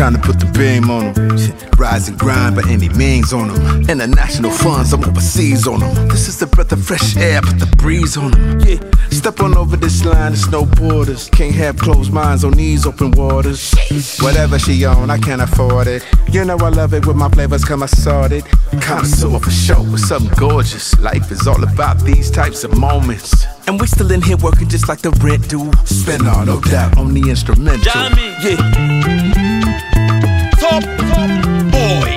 time to put the beam on them. Rise and grind by any means on them. International funds, I'm overseas on them. This is the breath of fresh air, put the breeze on them. Yeah, step on over this line, there's no borders. Can't have closed minds on these open waters. Whatever she on, I can't afford it. You know I love it when my flavors come assorted. Connoisseur for show, it's something gorgeous. Life is all about these types of moments. And we still in here working just like the rent do. Spend all, no doubt, on the instrumental. Jamie. Yeah. Top boy.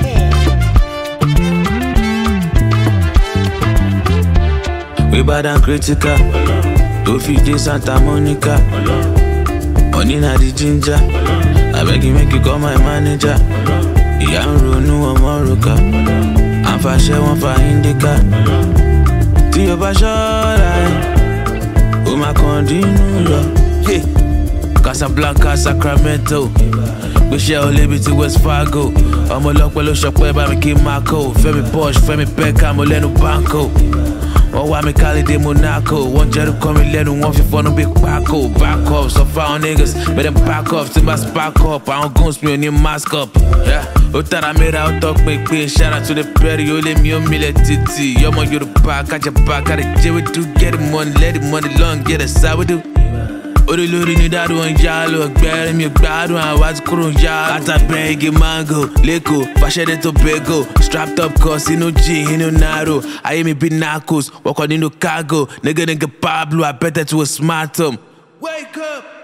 We bad and critical. To feed this Santa Monica. Money na the ginger. I beg you make you call my manager. Iyan ronu omoroka. I'm for share one for indica. To your bashora. Oh my continue. Yeah. Casablanca, Sacramento. We share all liberty West Fargo. I'm a lock well shop where by me King Marco. Femi Porsche, Femi Beckham, Oleno Banco. Oh, why me call it de Monaco? One jet to come in, let one for no big Paco. Back up, so far niggas, but them back off till my spark up. I don't go spin your mask up. Yeah, Utara made out talk, make me shout out to the Perry, you let me on military. Yo, man, you the back, got your back, got a J with do get the money, let the money long, get a side with do. Orilori ni dadu on jalo, gbere mi gbadun awati kuro jalo. Ata begi mango, leko, fashion to bego. Strapped up cause no G, no narrow. I me be knuckles, walk on into cargo. Nigga Pablo, I bet that you a smart Wake up!